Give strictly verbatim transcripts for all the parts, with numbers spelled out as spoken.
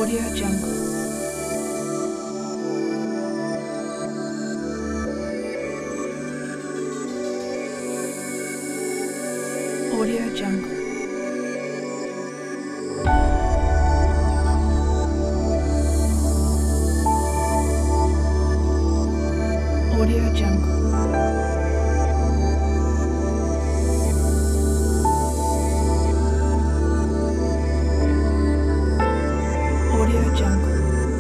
Audio Jungle. Audio Jungle. Audio Jungle. Audio Jungle.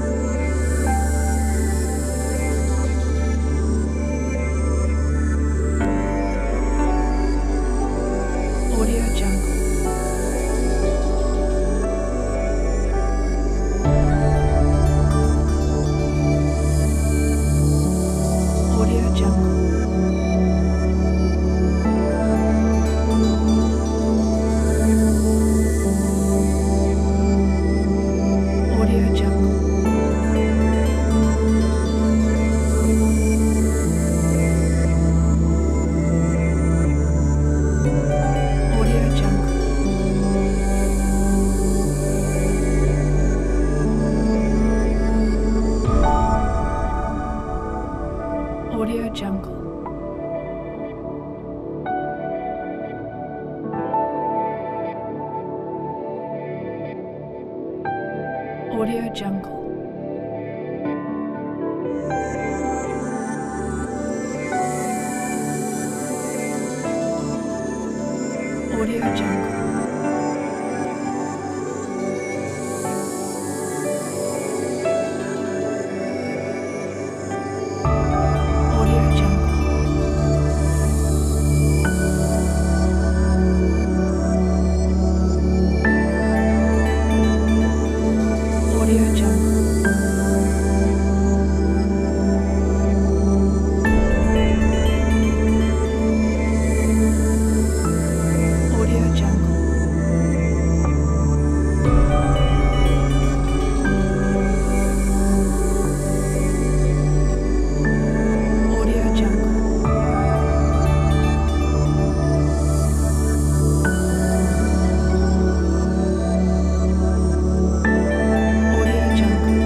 Audio Jungle. Audio Jungle. Audio Jungle. Audio Jungle. Audio Jungle. Audio Jungle. Audio Jungle. Audio Jungle. Audio Jungle. Audio Jungle. Audio Jungle. Audio Jungle.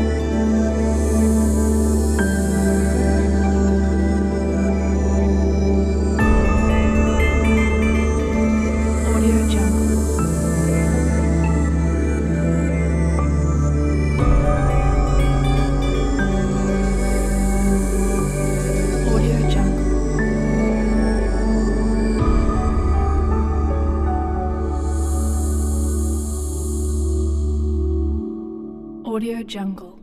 Audio Jungle. Audio Jungle. Audio Jungle.